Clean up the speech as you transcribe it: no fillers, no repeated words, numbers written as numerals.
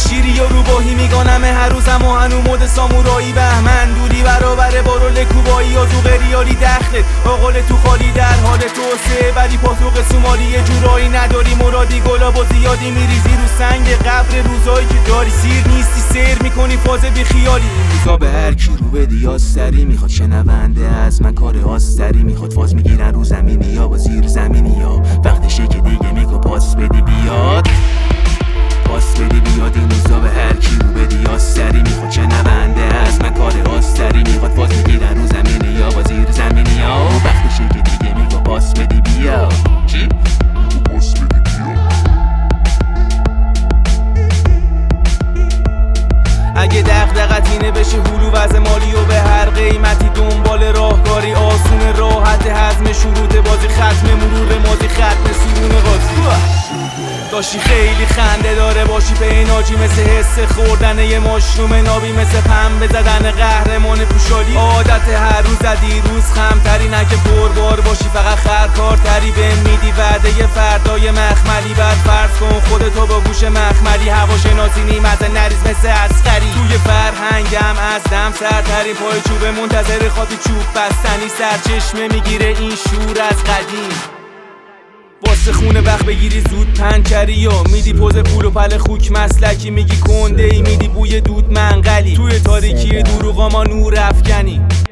شیری و روباهی میگانم هر روزم و هنو مد سامورایی بهمن دوری برابر بارول کوبایی و تو غریالی دخلت آقل تو خالی در حال توسعه ولی پاسوق سومالی یه جورایی نداری مرادی گلاب و زیادی میریزی رو سنگ قبر روزایی که داری سیر نیستی سیر میکنی فاز بی خیالی این روزا به هر کی رو بدی آستری میخواد شنونده از من کار آستری میخواد فاز میگیرن رو زمینی یا با زیر زمینی یا وقتشه که دیگه میگو پاس بدی بیاد پاس بدی بیاد این روزا به هر کی رو بدی آستری میخواد شنونده از من کار آستری میخواد فاز میگیرن رو زمینی یا با زیر زمینی یا وقتشه که دیگه میگو پاس بدی بیاد چی؟ پاس بدی بیاد اگه دغدغت اینه بشه هلو وضع مالی و به هر قیمتی دنبال راهکاری آسون راحت هضم شروط بازی ختم مرور مازی ختم سرون قاضی داشتی خیلی خنده داره باشی به این آجی مثل حس خوردن یه مشروم نابی مثل پنبه زدن قهرمان پوشالی عادت هر روز دیروز خمتری نه که پربار باشی فقط خرکارتری به میدی وعده یه فردای مخملی بعد فرض کن خودتو با گوش مخملی هواشناسی نیمت نریز مثل عسکری توی فرهنگم از دم سرترین پای چوب منتظر خاطی چوب بستنی سرچشمه میگیره این شور از قدیم واسه خونه وقت بگیری زود پنچری و میدی پوز پول و پل خوک مسلکی میگی کنده ای میدی بوی دود منقلی توی تاریکی دروغا ما نور افکنی